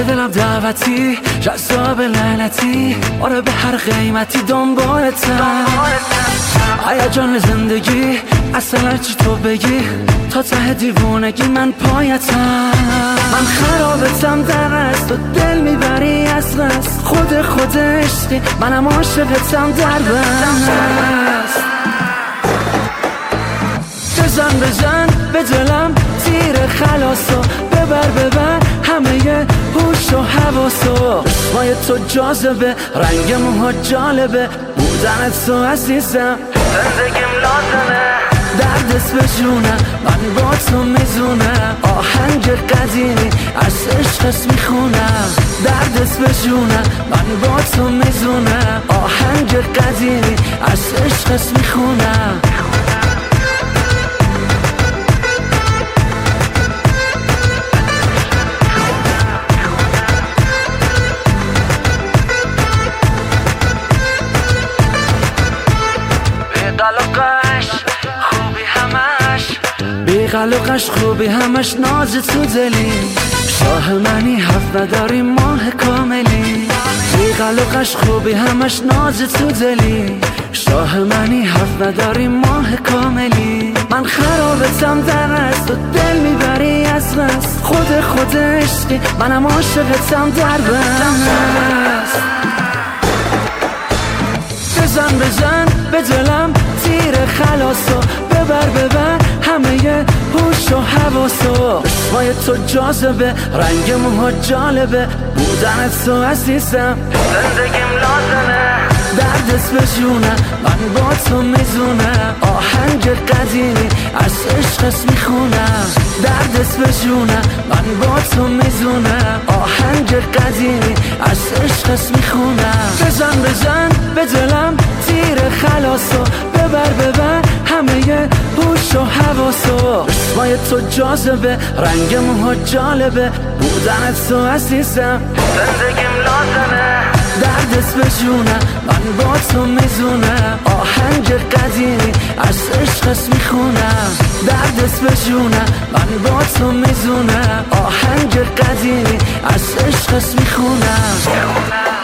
دلم دعوتی جذاب لعنتی، آره به هر قیمتی دنبالتم. هیجان زندگی اصلا چی تو بگی، تا ته دیوونگی من پایتم. من خرابتم در از تو، دل میبری از قصد، خود عشقی، منم عاشقتم در بست. بزن به دلم تیر خلاصو، ببر همه هوش و حواسو. چشمای تو جاذبه، رنگ موها جالبه، بودنت تو عزیزم، زندگیم لازمه. دردت به جونم، من با تو میزونم، آهنگ قدیمی از عشقت میخونم. دردت به جونم، من با تو میزونم، آهنگ قدیمی از عشقت میخونم. بیقلقش خوبی همش ناز تو دلی، شاه منی حرف نداری ماه کاملی. بیقلقش خوبی همش ناز تو دلی، شاه منی حرف نداری ماه کاملی. من خرابتم در از تو، دل میبری از قصد، خود عشقی، منم عاشقتم در بست. بزن به دلم تیر خلاصو، ببر همه هوش و حواسو. چشمای تو جاذبه، رنگ موها جالبه، بودنت تو عزیزم، زندگیم لازمه. دردت به جونم، من با تو میزونم، آهنگ قدیمی از عشقت میخونم. دردت به جونم، من با تو میزونم، آهنگ قدیمی از عشقت میخونم. بزن به دلم تیر خلاصو، ببر همه هوش و حواسو. چشمای تو جاذبه، رنگ موها جالبه، بودنت تو عزیزم، زندگیم لازمه. دردت به جونم، من با تو میزونم، آهنگ قدیمی از عشقت میخونم. دردت به جونم، من با تو میزونم، آهنگ قدیمی از عشقت میخونم.